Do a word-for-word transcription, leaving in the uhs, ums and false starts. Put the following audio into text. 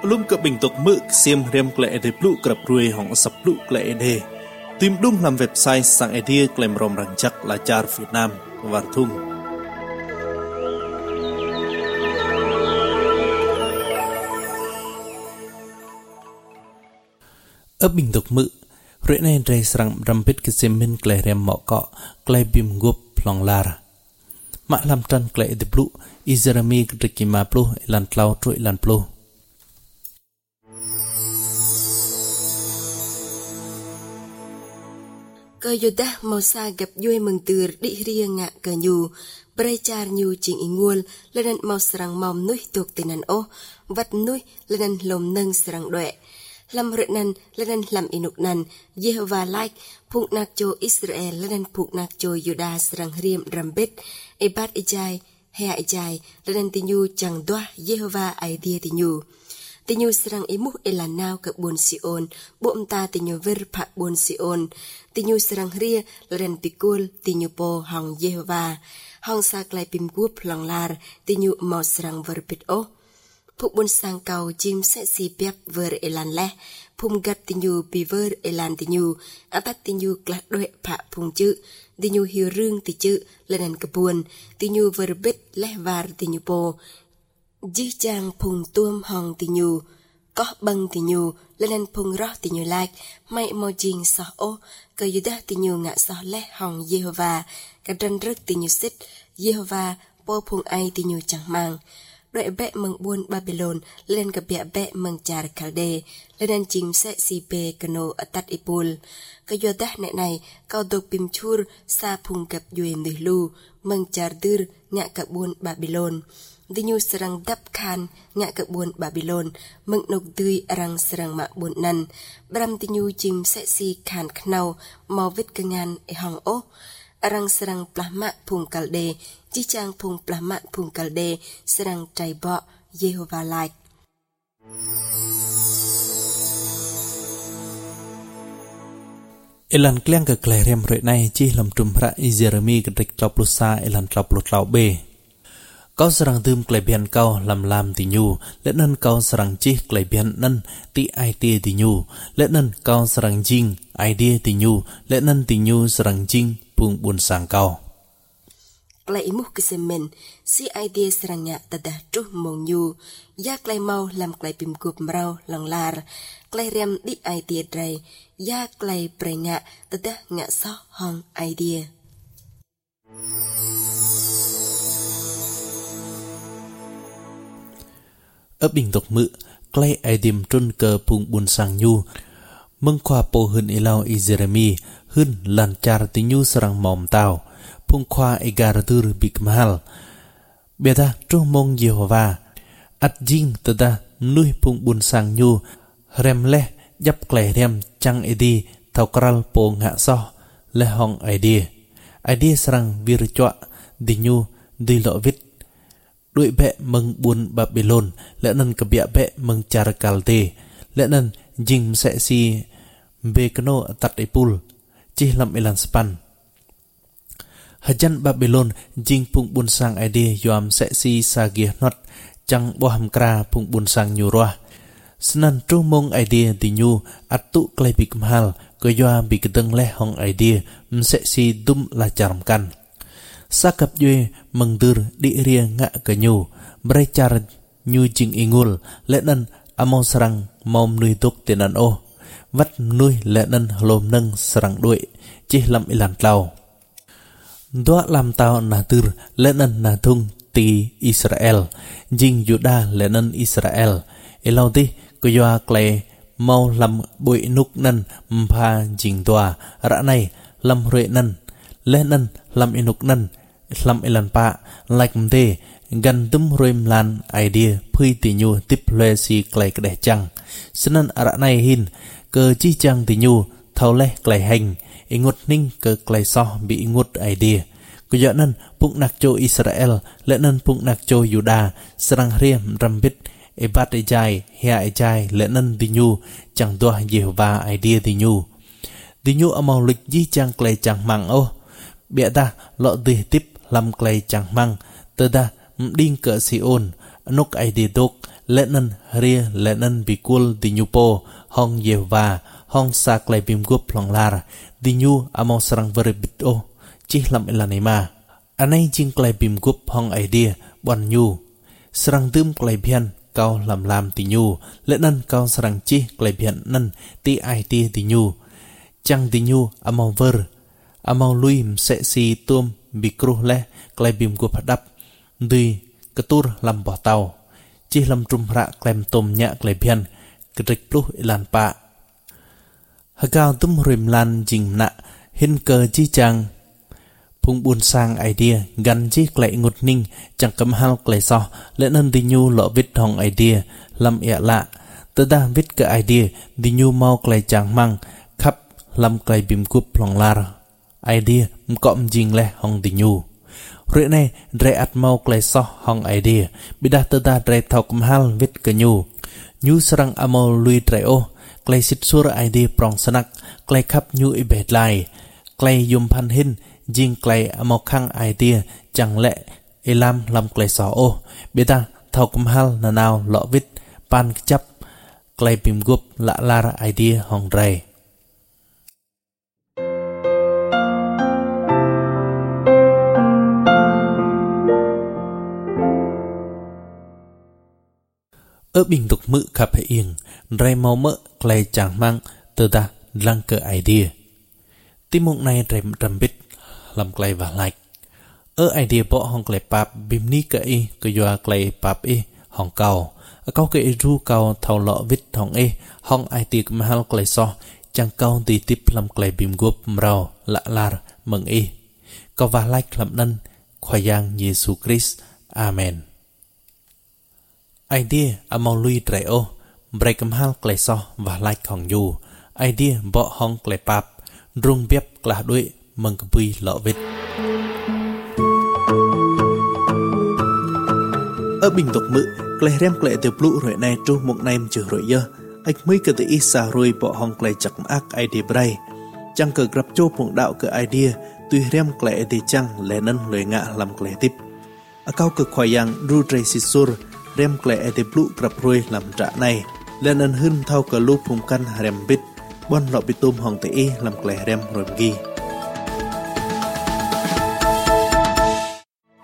Lum ke bình tục mực xiêm rem klệ để plu krap ruồi hong sập plu klệ đề tìm đúng làm website sang idea klem rom rang chắc là char Việt Nam và thung ở bình tục mực rồi này rây sang rampit ke xiêm min klệ rem mọ cọ klệ bim gup long lar mạ làm trăn klệ để plu izerami kima plu lan tlau trui lan plu Cơ yoda màu xa gặp vui mừng từ đi riêng ngạ cờ nhu, bray char nhu chỉnh ý nguồn, lên màu sarang mỏm nuôi thuộc tên năn ô, vắt nuôi lên lồng nâng sarang đuệ. Làm rượt năn lên làm inuk năn, Yehovah like, phụng nạc cho Israel lên phụng nạc cho yoda sarang riêng rambit, ebat ijai, hea ijai, lên tình nhu chẳng doa Yehovah idea tình nhu. Tình nhu sarang imu elanao ke buôn Sion, bộm ta tình nhu ver phạ buôn Sion. Tình nhu sarang ria lên pikul tình nhu po hong Yehovah, hong sa klai pim gup long lar tình nhu màu sarang ver pit o. Phụng buôn sang cầu chim sẽ si piap ver elan le, phum gat tình nhu pi ver elan tình nhu, apat tình nhu klak doe phạ phung chữ, tình nhu hiu rương ti chữ lên ke buôn, tình nhu ver bit le var tình nhu po. Dì chàng phùng tuôm hong tì nhu, có băng tì nhu, lên phùng rõ tì nhu like, mày mò jing so ô, cơ yu đá tì nhu ngạ so lé hong Yehovah, cả trân rức tì nhu xích, Yehovah, bố phùng ai tì nhu chẳng mang. Đội bẹ mừng buôn Babylon, lên gặp bẹ bẹ mừng char Calde, lên chim sẽ si bê cano ở tắt ipul. Cơ yu đá nẹ này, cao độc bìm chur, xa phùng gặp yuê nửa lu, mừng char đưa ngạ cả buôn Babylon. Di nhu serang dap khan ngạ ke buôn Babylon mừng nục tươi rang serang mak buôn nan bram di nhu chim sẽ si khan knau mau vít ke ngan e hong o rang serang plahmak phung Calde chi chang phung plahmak phung Calde serang trai bo Yehovah like Elan kleng ke klerem rồi này chi làm trùm ra Jeremy ke trịch lop lusa elan lop lop lau be Kau serang dum klebian kau lam lam ti nyu, let nan kau serang chih klebian nan ti idea ti nyu, let nan kau serang jing idea ti nyu, let nan ti nyu serang jing pung bun sang kau. Klai imuh kesemen, si idea serang ngạ tadah truh mong nyu, ya klai mau lam klai pim gup mrau lang lar, klai rem di idea drai, ya klai pre ngạ tadah ngạ so hong idea. Ở bình tục mự, klay ai điểm trôn cờ phung buôn sang nhu, mừng khoa po hơn elau i Jeremy, hơn lan char ti nhu sarang mỏm tàu, phung khoa e garatur big mahal. Beta trông mong Yehovah, at jing tada nuôi phung buôn sang nhu, rem le, dap klay rem chang edi, tàu kral po ngạ so, le hong idea. Idea sarang vir chọa, di nhu, di lộ vít. Đuổi bẹ mừng buôn Babylon, lẽ nân cả bẹ bẹ mừng char Calde, lẽ nân jing sẽ si bekano tat ipul, chỉ làm elan span. Hajan Babylon jing phung buôn sang ide yoam sẽ si sagia not, chang boham kra phung buôn sang nyurwa. Senan tru mong ide di nyu atu klai bik mahal, ko yoam bik deng leh hong ide, sẽ si dum la charmkan. Sakap yue mengdur di ria ngạ ke nyu berechar nyu jing ingul lenen among serang mom nui tuk tenan o vat nui lenen lom nâng serang đuổi chỉ làm ilan tlau doa làm tao na tur lenen na thung ti Israel jing Juda lenen Israel elau ti ko yoa klei mau làm bụi núc nân mpa jing doa ra này làm ruệ nân lenen làm inuk nân lam elan pa like mde gan tum roim lan idea phui ti nyu tip le si klai kde chang senan ara nai hin cơ chi chang ti nyu thau le klai hành ingut ning cơ klai so bị ngut idea ko ya nan pung nak cho Israel le nan pung nak cho Juda serang riem rambit ebat ejai hia ejai le nan ti nyu chang doa Yehovah idea ti nyu ti nyu amau lik ji chang klai chang mang o bịa ta lọ ti tip lam klay chẳng mang tơ da đinh cỡ Sion núc ai đi đốc lệ nân ria lệ nân bị cul di nhu po hong Yehova hong sa klei bim gup long lar di nhu among sarang vere bit o chi lam elanima anai jing klei bim gup hong idea bon nhu sarang dum klei bian cao làm làm ti nhu lệ nân cao sarang chi klei bian nân ti ai ti ti nhu chang ti nhu among ver among lui sẽ si tuom bị kru le klei bim gup đắp đi ketur lam bỏ tàu chi lam trum ra klem tom nya klei bian krik plu ilan pa hagao tum rim lan jing na hin cơ chi chang phung buôn sang idea gan chi klei ngut ning chẳng cầm hal klei so lệ nân ti nhu lọ vít hong idea lam ya lạ tơ da vít cái idea ti nhu mau klei chang mang khắp lam klei bim gup long lar idea mkom jing le hong ti nhu rễ này rễ at mau klei so hong idea bida tơ da rễ thau cầm hal vít cái nhu nhu sarang amol lui rễ o klei sit sur idea prong sanak klei khắp nhu ibet lai klei yum pan hin jing klei amol khang idea chẳng lệ elam lam klei so o bida thau cầm hal na nào lọ vít pan chắp klei bim gup lạ lar idea hong rễ ở bình tục mự khắp hệ yên rai mau mỡ klei chẳng mang từ ta lăng cơ idea tim mộng này rem trầm bít làm klei và like ở idea bỏ hong klei pap bim ni cơ y cơ doa klei pap y hong cao cao cơ y ru cao thầu lọ vít hong y hong idea mahal klei so chẳng cao tí tiếp làm klei bim gup mrao lạ lar mừng y cao và like làm nân khoai giang Jesus Christ Amen idea among lui trễ o break cầm hal klei so và like hong yu idea bỏ hong klei pap rung bếp là đuôi mừng cái bùi lọ vịt ở bình tục mự klei rem klei từ blue rồi này tru một nem chữ rồi dơ ách mới cái từ isa rồi bỏ hong klei chặt ác idea bray chẳng cờ gặp châu phụng đạo cái idea tuy rem klei thì chẳng lẽ nân lời ngạ làm klei tiếp ở cao cực khoai yang ru tray sisur rem klei ete blue gặp rồi làm trả này lên ân hưng thao cờ lu phùng căn rem bít bon lọ bị tôm hong te làm klei rem rồi gi